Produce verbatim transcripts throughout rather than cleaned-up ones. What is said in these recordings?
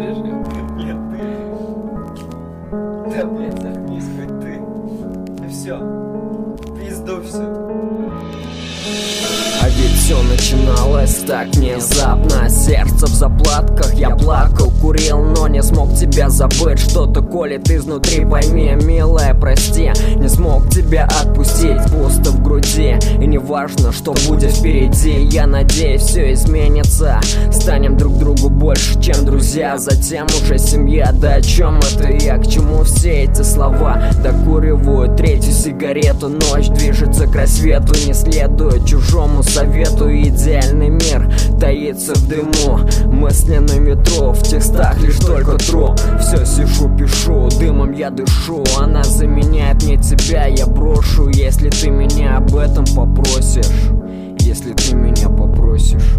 Слышишь? Нет, ты. Да, блядь, заткнись хоть ты. Ну все, пизду все. А ведь все начиналось так внезапно. Сердце в заплатках, я плакал, курил, но не смог тебя забыть. Что-то колет изнутри, пойми, милая, прости. Не смог тебя отпустить, пусто в груди. И не важно, что будет впереди. Я надеюсь, все изменится. Станем друг другу больше, чем друзья. Затем уже семья, да о чем это я? К чему все эти слова? Докуриваю третью сигарету. Ночь движется к рассвету, не следует чужому совету. Идеальный мир таится в дыму. Мысли на метро, в текстах лишь только труп. Все сижу, пишу, дымом я дышу. Она заменяет мне тебя, я брошу. Если ты меня об этом попросишь. Если ты меня попросишь.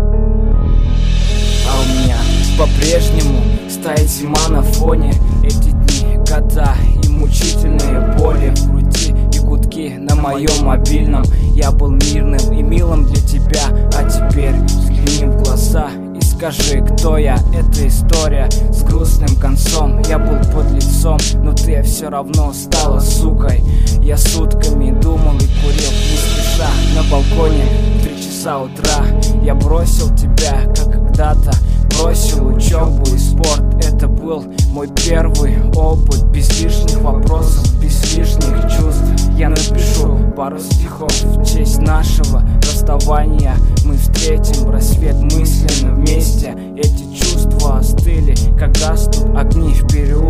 А у меня по-прежнему стоит зима на фоне. Эти дни, года и мучительные боли в груди и гудки на моем мобильном. Я был мирным и милым для тебя, а теперь взгляни в глаза и скажи, кто я. Это история с грустным концом. Я был под лицом, но ты все равно стала сукой. Я сутками думал и курил, не спеша, на балконе в три часа утра. Я бросил тебя, как когда-то бросил учебу и спорт. Это был мой первый опыт, без лишних вопросов, без лишних чувств. Я напишу пару стихов в честь нашего расставания. Мы встретим рассвет мысленно вместе. Эти чувства остыли, как гаснут огни в переулке.